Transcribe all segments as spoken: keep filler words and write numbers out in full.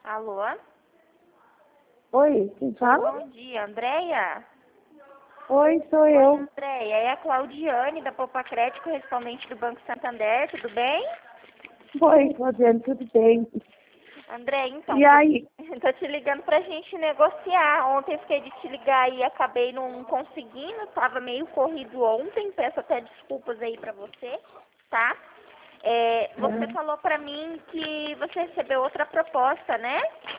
Alô? Oi, quem fala? Bom dia, Andréia? Oi, sou Oi, eu. Andréia, é a Claudiane da Poupa Crédito, correspondente do Banco Santander, tudo bem? Oi, Claudiane, tudo bem? André, então, E aí? tô, tô te ligando pra gente negociar. Ontem eu fiquei de te ligar e acabei não conseguindo, tava meio corrido ontem, peço até desculpas aí pra você, tá? É, você falou pra mim que você recebeu outra proposta, né?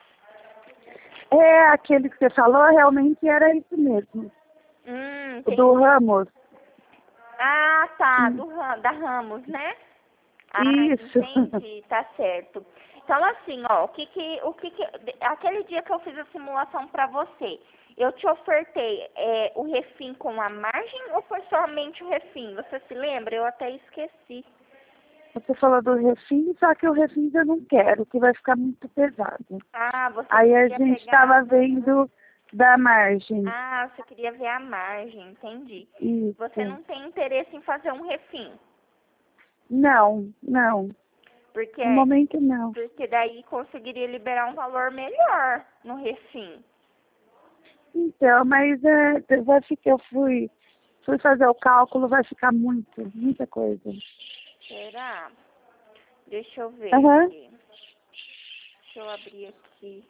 É, aquele que você falou, realmente era isso mesmo. Hum, O do entendi. Ramos. Ah, tá, Hum, do, Ram- da Ramos, né? Ah, Isso. entendi, tá certo. Então, assim, ó, o que que, o que que, aquele dia que eu fiz a simulação pra você, eu te ofertei é, o refim com a margem ou foi somente o refim? Você se lembra? Eu até esqueci. Você falou do refins, só que o refins eu não quero, que vai ficar muito pesado. Ah, você Aí a queria gente pegar... estava vendo da margem. Ah, você queria ver a margem, entendi. Você Isso. não tem interesse em fazer um refim, Não, não. porque, No momento não. porque daí conseguiria liberar um valor melhor no refim. Então, mas é, vai ficar, eu fui, fui fazer o cálculo, vai ficar muito, muita coisa. Será? Deixa eu ver Aham. aqui. Deixa eu abrir aqui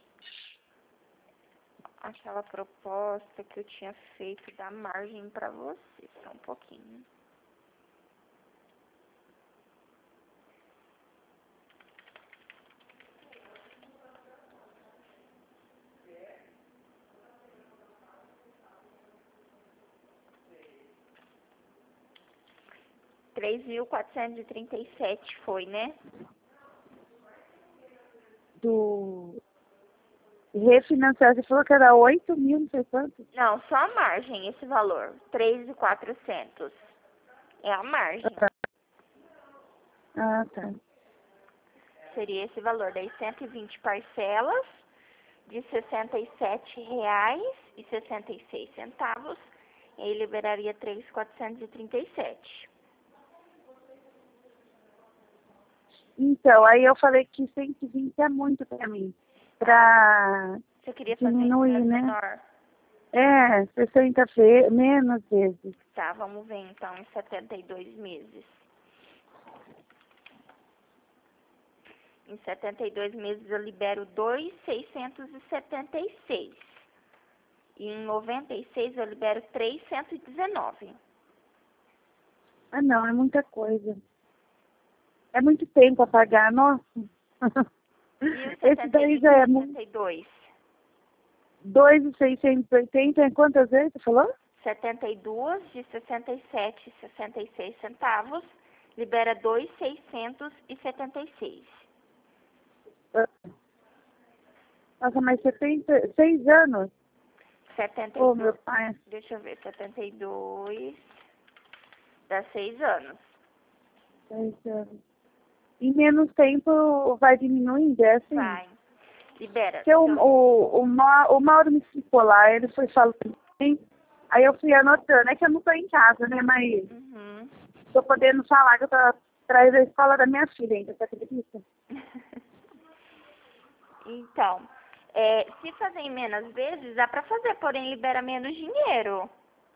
aquela proposta que eu tinha feito da margem para você. Só um pouquinho. três mil quatrocentos e trinta e sete foi, né? Do refinanciar, você falou que era oito mil, não sei quanto. Não, só a margem, esse valor. três mil e quatrocentos. É a margem. Ah, tá. Seria esse valor. Daí cento e vinte parcelas de sessenta e sete reais e sessenta e seis centavos. E aí liberaria três mil quatrocentos e trinta e sete. Então, aí eu falei que cento e vinte é muito pra mim. Pra Você queria fazer em diminuir, prazo né? menor? É, sessenta ve menos vezes. Tá, vamos ver então em setenta e dois meses. Em setenta e dois meses eu libero dois mil seiscentos e setenta e seis. E em noventa e seis eu libero trezentos e dezenove. Ah, não, é muita coisa. É muito tempo a pagar, nossa. E o Esse setenta e daí vinte já e é muito. setenta e dois? dois mil seiscentos e oitenta, em quantas vezes você falou? setenta e dois de sessenta e sete e sessenta e seis centavos, libera dois mil seiscentos e setenta e seis. Nossa, mas setenta, seis anos? setenta e Ô, meu dois, pai, deixa eu ver, setenta e dois dá seis anos. seis anos. Em menos tempo vai diminuindo, é assim? Vai, libera. Porque o, Então, o, o, Ma- o Mauro me explicou lá, ele foi falando assim, aí eu fui anotando, é que eu não tô em casa, né, mas uhum. tô podendo falar que eu tô atrás da escola da minha filha ainda, você acredita? Então, é, se fazer em menos vezes, dá pra fazer, porém libera menos dinheiro.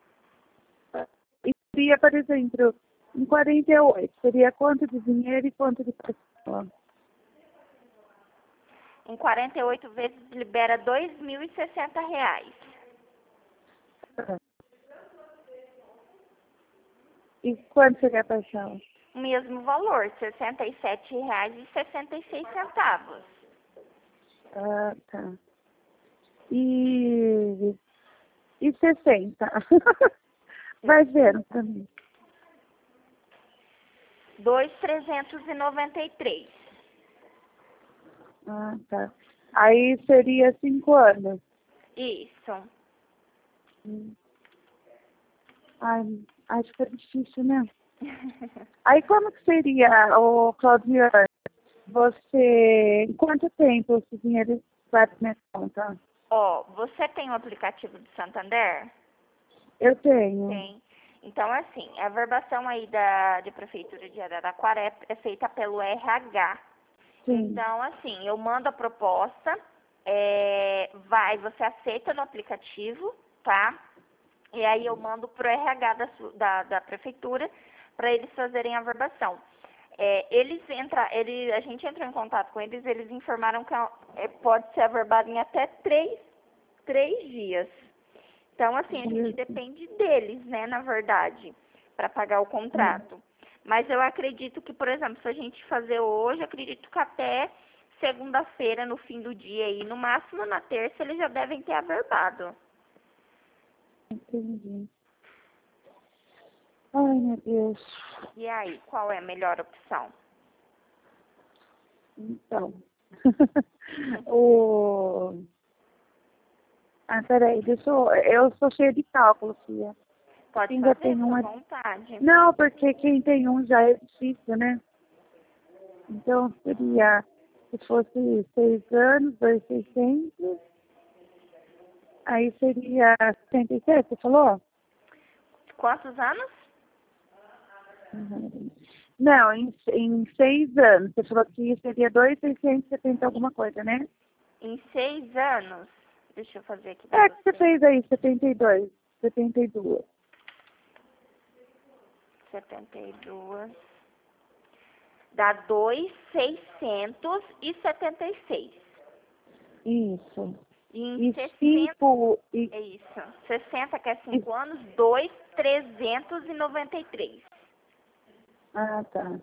E seria, por exemplo, em quarenta e oito, seria quanto de dinheiro e quanto de pessoa? Em quarenta e oito vezes libera dois mil e sessenta reais. E quanto seria a parcela? O mesmo valor, sessenta e sete reais e sessenta e seis centavos. Ah, tá. E, e sessenta. Vai vendo pra mim. dois mil trezentos e noventa e três. Ah, tá. Aí seria cinco anos. Isso. Hum. Ai, ai, fica difícil, né? Aí como que seria, ô Claudiane, você, em quanto tempo esse dinheiro vai pra minha conta? Ó, você tem o aplicativo do Santander? Eu tenho. Tem. Então, assim, a verbação aí da de Prefeitura de Araraquara é, é feita pelo R H. Sim. Então, assim, eu mando a proposta, é, vai, você aceita no aplicativo, tá? E aí eu mando pro R H da, su- da, da prefeitura para eles fazerem a verbação. É, eles entra, ele, a gente entrou em contato com eles, eles informaram que é, pode ser averbado em até três, três dias. Então, assim, a gente depende deles, né, na verdade, para pagar o contrato. Mas eu acredito que, por exemplo, se a gente fazer hoje, acredito que até segunda-feira, no fim do dia aí, no máximo na terça, eles já devem ter averbado. Entendi. Ai, meu Deus. E aí, qual é a melhor opção? Então. o... Ah, peraí, deixa eu... Eu sou cheia de cálculo, filha. Pode Ainda fazer, tem fica uma... à vontade. Não, porque quem tem um já é difícil, né? Então seria, se fosse seis anos, dois mil e seiscentos, aí seria setenta e sete, você falou? Quantos anos? Uhum. Não, em, em seis anos, você falou que seria dois mil seiscentos e setenta alguma coisa, né? Em seis anos? Deixa eu fazer aqui pra É, que você você. fez aí, setenta e dois, setenta e dois. setenta e dois. Dá dois mil seiscentos e setenta e seis. Isso. E em E sessenta, cinco, e, é isso. sessenta, que é e... cinco anos, dois mil trezentos e noventa e três. Ah, tá.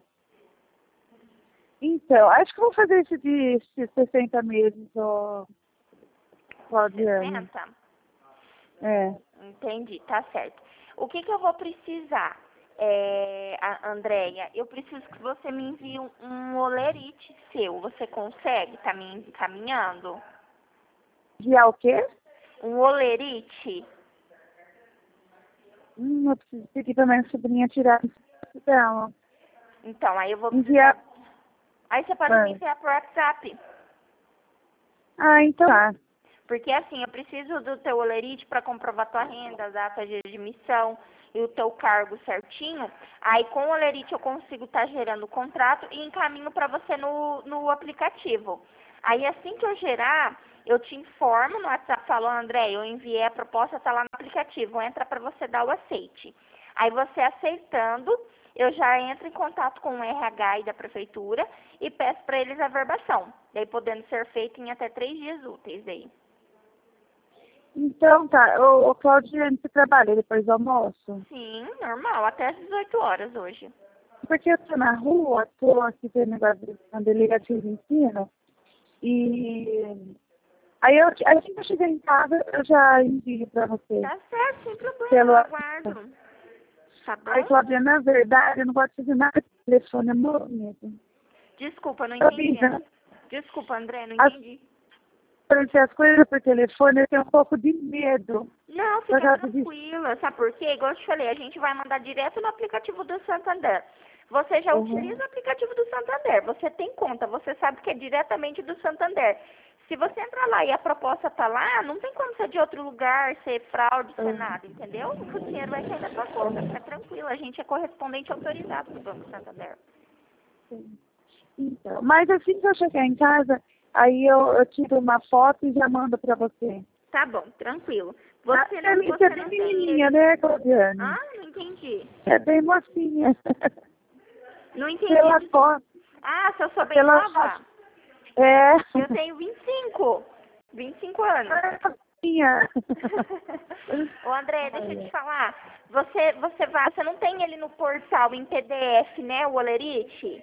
Então, acho que eu vou fazer esse de de sessenta meses, ó, Claudiane. sessenta? É. Entendi, tá certo. O que que eu vou precisar, é, a Andréia? Eu preciso que você me envie um, um olerite seu. Você consegue? Tá me encaminhando? Enviar o quê? Um olerite? Hum, eu preciso pedir pra minha sobrinha tirar isso dela. Então, aí eu vou precisar... Enviar. Aí você pode me Ah, enviar por WhatsApp. ah, então tá. Porque assim, eu preciso do teu olerite para comprovar tua renda, a data de admissão e o teu cargo certinho. Aí com o olerite eu consigo estar gerando o contrato e encaminho para você no, no aplicativo. Aí assim que eu gerar, eu te informo no WhatsApp, falo, André, eu enviei a proposta, tá lá no aplicativo, entra para você dar o aceite. Aí você aceitando, eu já entro em contato com o R H e da prefeitura e peço para eles a verbação. Daí podendo ser feito em até três dias úteis daí. Então tá. Ô, ô Claudiane, você trabalha depois do almoço? Sim, normal, até às dezoito horas hoje. Porque eu tô na rua, tô aqui vendo negócio na delegacia de ensino. E aí eu, assim que eu chegar em casa, eu já envio pra você. Tá certo, sem problema, Pelo eu WhatsApp. aguardo. Tá Aí, bom? Claudiane, na verdade, eu não gosto de fazer nada de telefone, é movimento. Desculpa, não Eu entendi. vi, Desculpa, André, não as, entendi. as coisas por telefone, eu tenho um pouco de medo. Não, Por fica causa disso. tranquila, sabe por quê? Igual eu te falei, a gente vai mandar direto no aplicativo do Santander. Você já Uhum. utiliza o aplicativo do Santander, você tem conta, você sabe que é diretamente do Santander. Se você entrar lá e a proposta tá lá, não tem como ser de outro lugar, ser fraude, ser Uhum. nada, entendeu? O dinheiro vai cair na sua conta, fica tranquila, a gente é correspondente autorizado do Banco Santander. Então, mas assim que eu chegar em casa, aí eu, eu tiro uma foto e já mando pra você. Tá bom, tranquilo. A Você não, Felice é você bem não tem menininha, ele... né, Claudiane? Ah, não entendi. É bem mocinha. Não entendi. Pela foto. Ah, se eu sou bem Pela nova? foto. É. Eu tenho vinte e cinco. vinte e cinco anos. É mocinha. Ô André, deixa eu te falar. Você, você vai, você não tem ele no portal em P D F, né, o olerite?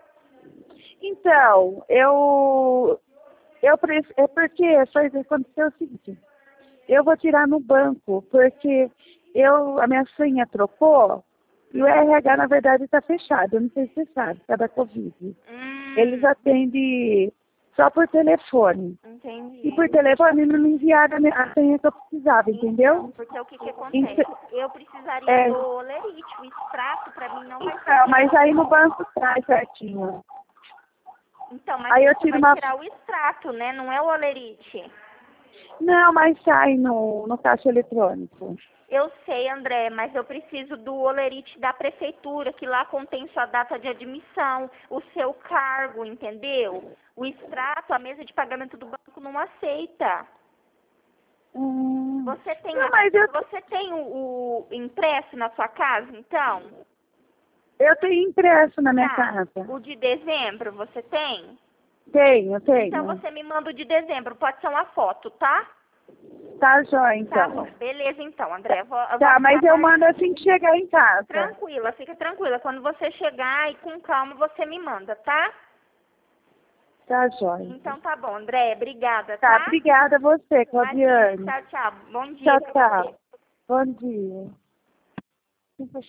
Então, eu. Eu pref- é porque foi aconteceu o seguinte. Eu vou tirar no banco, porque eu, a minha senha trocou e o R H, na verdade, está fechado. Eu não sei se você sabe, está da Covid. Hum, Eles atendem só por telefone. entendi. E por telefone não me enviaram a minha- a senha que eu precisava, entendeu? Porque o que que acontece? Então, Eu precisaria é, do olerite, o extrato pra mim não vai ser. então, mas aí no banco sai certinho. Então, mas Aí eu você tiro vai uma. tirar o extrato, né? Não é o olerite. Não, mas sai no, no caixa eletrônico. Eu sei, André, mas eu preciso do olerite da prefeitura, que lá contém sua data de admissão, o seu cargo, entendeu? O extrato, a mesa de pagamento do banco não aceita. Hum. Você tem, Não, a- mas eu, você tem o, o impresso na sua casa, então? eu tenho impresso na minha Tá. casa. O de dezembro, você tem? Tenho, tenho. Então você me manda o de dezembro, pode ser uma foto, tá? Tá jóia, Tá então. bom, beleza então, André. Eu vou, eu Tá, vou mas eu aguardar. mando assim que chegar em casa. Tranquila, fica tranquila. Quando você chegar e com calma, você me manda, tá? Tá jóia. Então tá bom, André. Obrigada, Tá, tá? obrigada a você, Imagina. Claudiane. Tchau, tchau. Bom dia Tchau, pra você. tchau. Bom dia.